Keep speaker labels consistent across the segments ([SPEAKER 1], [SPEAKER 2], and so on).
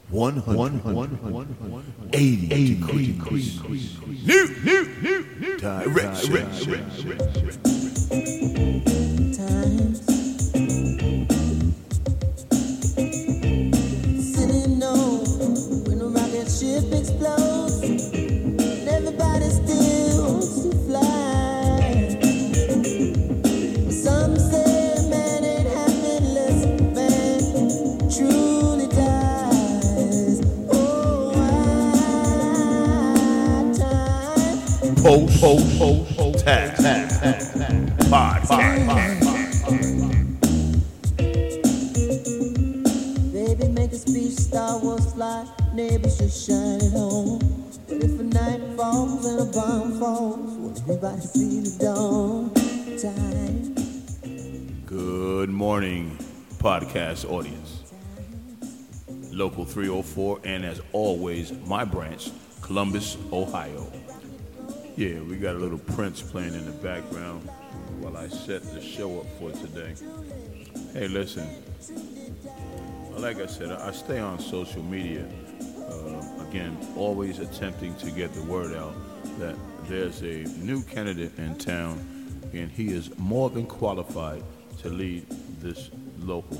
[SPEAKER 1] 180 degrees. New direction.
[SPEAKER 2] Sitting on when a rocket ship explodes, and everybody still wants to fly. Some say man ain't happy unless man truly dies. Oh, why time?
[SPEAKER 1] Post tag podcast.
[SPEAKER 2] Baby, make a speech, Star Wars fly, neighbors just shine it home. But if a night falls and a bomb falls, will everybody see the dawn time?
[SPEAKER 1] Good morning, podcast audience. Local 304, and as always, my branch, Columbus, Ohio. Yeah, we got a little Prince playing in the background while I set the show up for today. Hey, listen, like I said, I stay on social media. Again, always attempting to get the word out that there's a new candidate in town, and he is more than qualified to lead this local.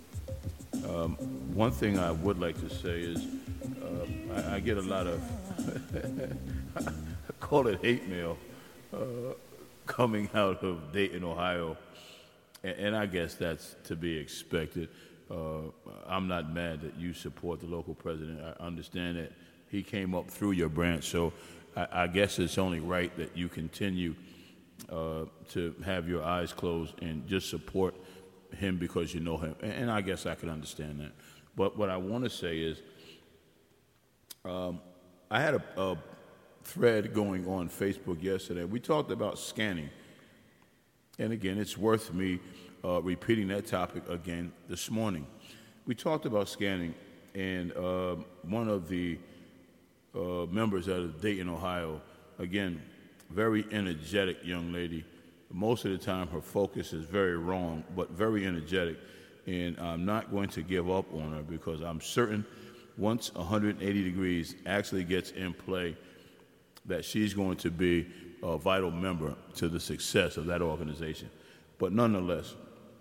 [SPEAKER 1] One thing I would like to say is I get a lot of, I call it hate mail, coming out of Dayton, Ohio, and I guess that's to be expected. I'm not mad that you support the local president. I understand that he came up through your branch, so I guess it's only right that you continue to have your eyes closed and just support him because you know him. And I guess I can understand that. But what I want to say is I had a thread going on Facebook yesterday. We talked about scanning. And again, it's worth me repeating that topic again this morning. We talked about scanning, and one of the members out of Dayton, Ohio, again, very energetic young lady. Most of the time her focus is very wrong, but very energetic, and I'm not going to give up on her because I'm certain once 180 degrees actually gets in play that she's going to be a vital member to the success of that organization. But nonetheless,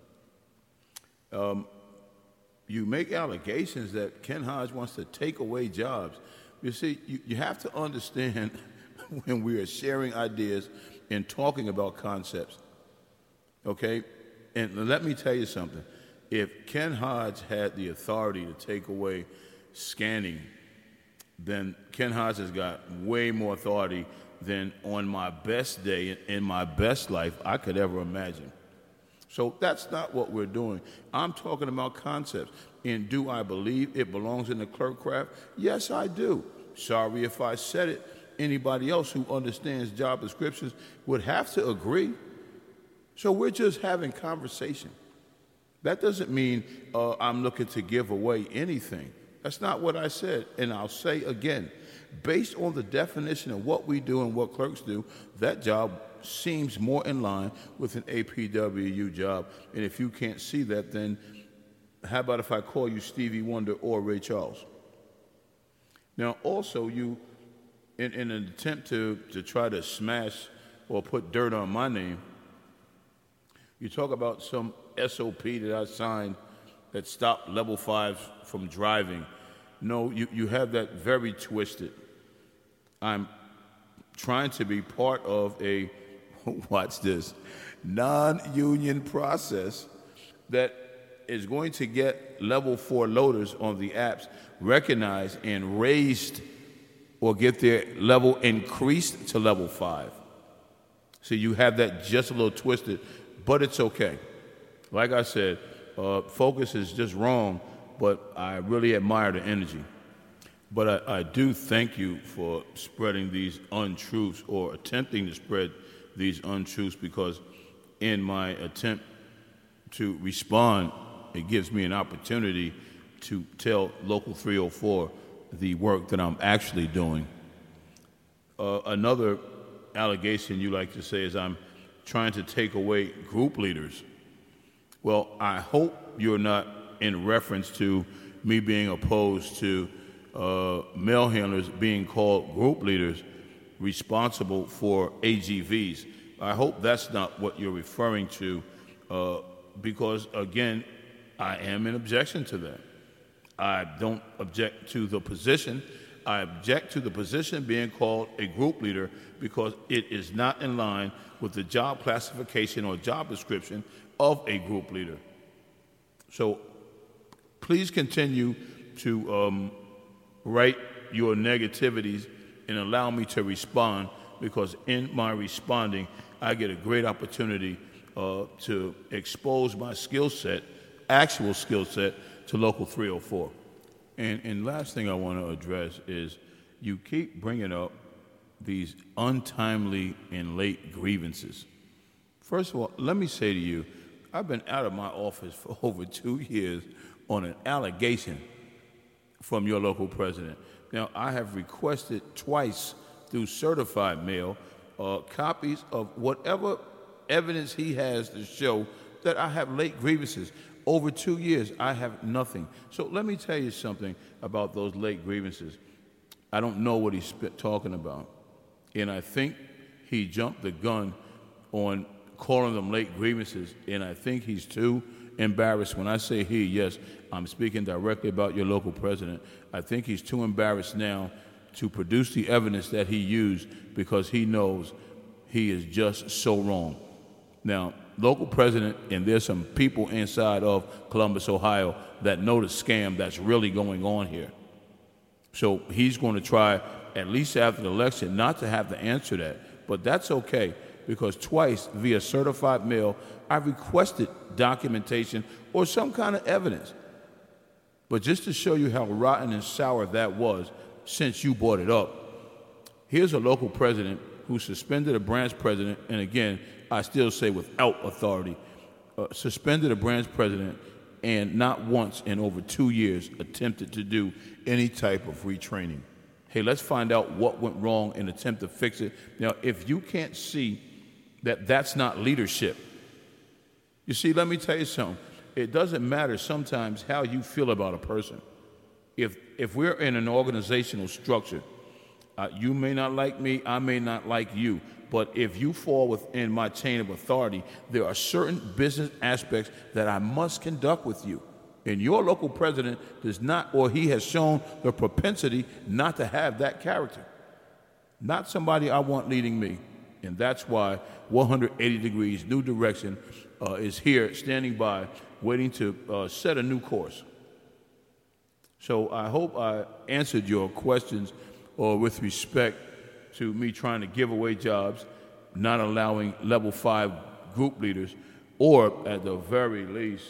[SPEAKER 1] you make allegations that Ken Hodge wants to take away jobs. You see, you have to understand when we are sharing ideas and talking about concepts, okay? And let me tell you something. If Ken Hodge had the authority to take away scanning, then Ken Hodge has got way more authority than on my best day in my best life I could ever imagine. So that's not what we're doing. I'm talking about concepts. And do I believe it belongs in the clerk craft? Yes, I do. Sorry if I said it. Anybody else who understands job descriptions would have to agree. So we're just having conversation. That doesn't mean I'm looking to give away anything. That's not what I said. And I'll say again, based on the definition of what we do and what clerks do, that job seems more in line with an APWU job. And if you can't see that, then how about if I call you Stevie Wonder or Ray Charles? Now, also, you, in an attempt to try to smash or put dirt on my name, you talk about some SOP that I signed that stopped level 5s from driving. No, you have that very twisted. I'm trying to be part of a, watch this, non-union process that is going to get level 4 loaders on the apps recognized and raised or get their level increased to level 5. So you have that just a little twisted, but it's okay. Like I said, focus is just wrong, but I really admire the energy. But I do thank you for spreading these untruths or attempting to spread these untruths, because in my attempt to respond, it gives me an opportunity to tell Local 304 the work that I'm actually doing. Another allegation you like to say is I'm trying to take away group leaders. Well, I hope you're not in reference to me being opposed to mail handlers being called group leaders responsible for AGVs. I hope that's not what you're referring to, because, again, I am in objection to that. I don't object to the position. I object to the position being called a group leader because it is not in line with the job classification or job description of a group leader. So please continue to write your negativities and allow me to respond, because in my responding, I get a great opportunity to expose my skill set, actual skill set, to Local 304. And last thing I want to address is you keep bringing up these untimely and late grievances. First of all, let me say to you, I've been out of my office for over 2 years on an allegation from your local president. Now, I have requested twice through certified mail copies of whatever evidence he has to show that I have late grievances. Over 2 years, I have nothing. So let me tell you something about those late grievances. I don't know what he's talking about. And I think he jumped the gun on calling them late grievances, and I think he's too embarrassed. When I say he, yes, I'm speaking directly about your local president. I think he's too embarrassed now to produce the evidence that he used because he knows he is just so wrong. Now, local president, and there's some people inside of Columbus, Ohio, that know the scam that's really going on here. So he's going to try, at least after the election, not to have to answer that. But that's okay, because twice via certified mail, I requested documentation or some kind of evidence. But just to show you how rotten and sour that was, since you brought it up, here's a local president who suspended a branch president, and again, I still say without authority, suspended a branch president and not once in over 2 years attempted to do any type of retraining. Hey, let's find out what went wrong and attempt to fix it. Now, if you can't see that that's not leadership, you see, let me tell you something. It doesn't matter sometimes how you feel about a person. If we're in an organizational structure, you may not like me, I may not like you, but if you fall within my chain of authority, there are certain business aspects that I must conduct with you. And your local president does not, or he has shown the propensity not to have that character. Not somebody I want leading me. And that's why 180 Degrees New Direction is here, standing by, waiting to set a new course. So I hope I answered your questions, or with respect to me trying to give away jobs, not allowing level 5 group leaders, or at the very least,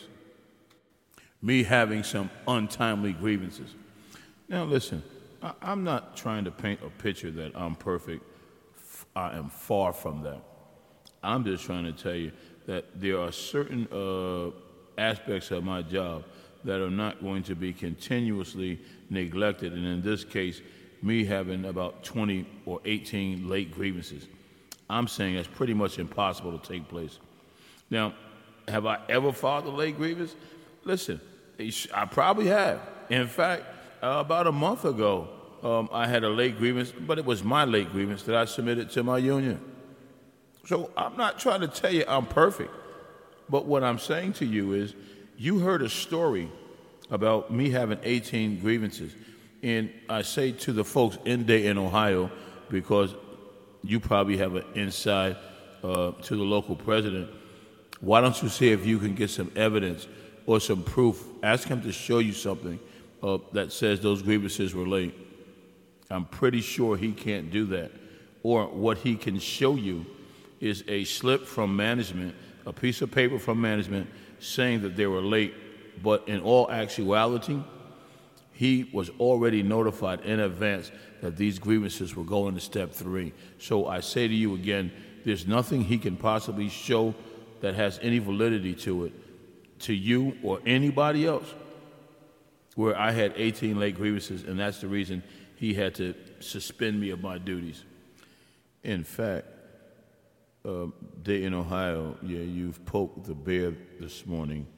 [SPEAKER 1] me having some untimely grievances. Now listen, I'm not trying to paint a picture that I'm perfect. I am far from that. I'm just trying to tell you that there are certain aspects of my job that are not going to be continuously neglected, and in this case, me having about 20 or 18 late grievances. I'm saying that's pretty much impossible to take place. Now, have I ever filed a late grievance? Listen, I probably have. In fact, about a month ago, I had a late grievance, but it was my late grievance that I submitted to my union. So I'm not trying to tell you I'm perfect, but what I'm saying to you is, you heard a story about me having 18 grievances. And I say to the folks in Dayton, Ohio, because you probably have an inside to the local president, why don't you see if you can get some evidence or some proof? Ask him to show you something that says those grievances were late. I'm pretty sure he can't do that. Or what he can show you is a slip from management, a piece of paper from management saying that they were late, but in all actuality, he was already notified in advance that these grievances were going to step 3. So I say to you again, there's nothing he can possibly show that has any validity to it, to you or anybody else, where I had 18 late grievances, and that's the reason he had to suspend me of my duties. In fact, Dayton, Ohio, you've poked the bear this morning.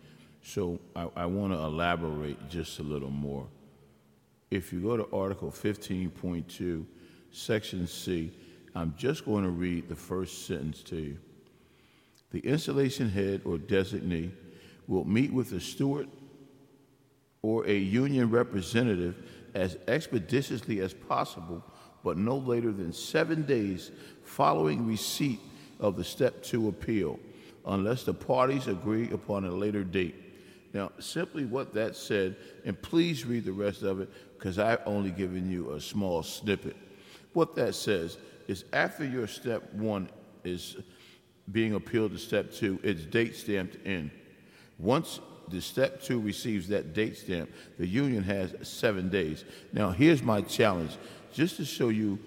[SPEAKER 1] So I want to elaborate just a little more. If you go to Article 15.2, Section C, I'm just going to read the first sentence to you. The installation head or designee will meet with the steward or a union representative as expeditiously as possible, but no later than 7 days following receipt of the Step 2 appeal, unless the parties agree upon a later date. Now, simply what that said, and please read the rest of it because I've only given you a small snippet. What that says is after your Step 1 is being appealed to Step 2, it's date stamped in. Once the Step 2 receives that date stamp, the union has 7 days. Now, here's my challenge, just to show you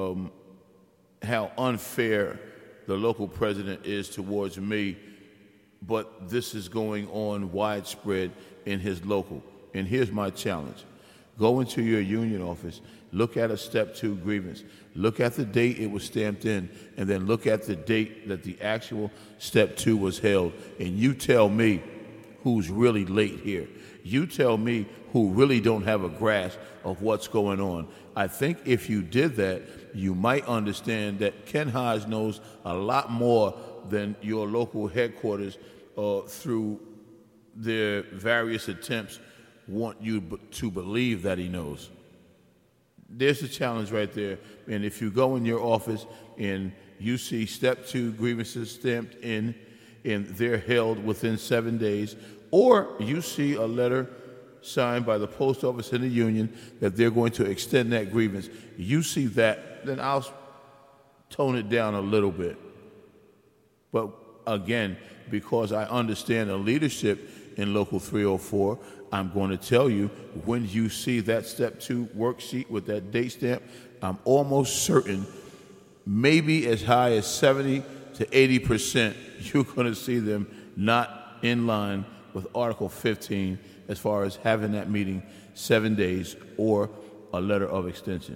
[SPEAKER 1] how unfair the local president is towards me, but this is going on widespread in his local. And here's my challenge. Go into your union office, look at a Step 2 grievance, look at the date it was stamped in, and then look at the date that the actual Step 2 was held, and you tell me who's really late here. You tell me who really don't have a grasp of what's going on. I think if you did that, you might understand that Ken Hodge knows a lot more than your local headquarters through their various attempts want you to believe that he knows. There's a challenge right there. And if you go in your office and you see Step 2 grievances stamped in and they're held within 7 days, or you see a letter signed by the post office and the union that they're going to extend that grievance, you see that, then I'll tone it down a little bit. But again, because I understand the leadership in Local 304, I'm going to tell you, when you see that Step 2 worksheet with that date stamp, I'm almost certain, maybe as high as 70 to 80%, you're going to see them not in line with Article 15 as far as having that meeting 7 days or a letter of extension.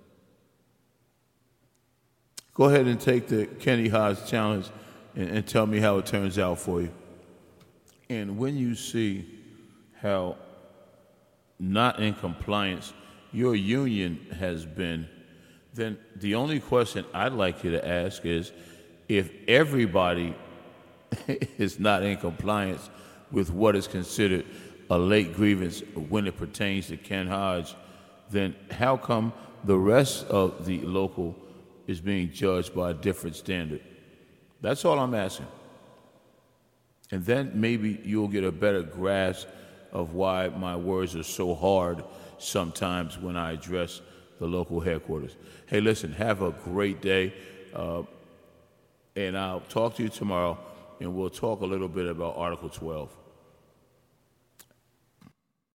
[SPEAKER 1] Go ahead and take the Kenny Hodge challenge and tell me how it turns out for you. And when you see how not in compliance your union has been, then the only question I'd like you to ask is, if everybody is not in compliance with what is considered a late grievance when it pertains to Ken Hodge, then how come the rest of the local is being judged by a different standard? That's all I'm asking. And then maybe you'll get a better grasp of why my words are so hard sometimes when I address the local headquarters. Hey, listen, have a great day, and I'll talk to you tomorrow, and we'll talk a little bit about Article 12.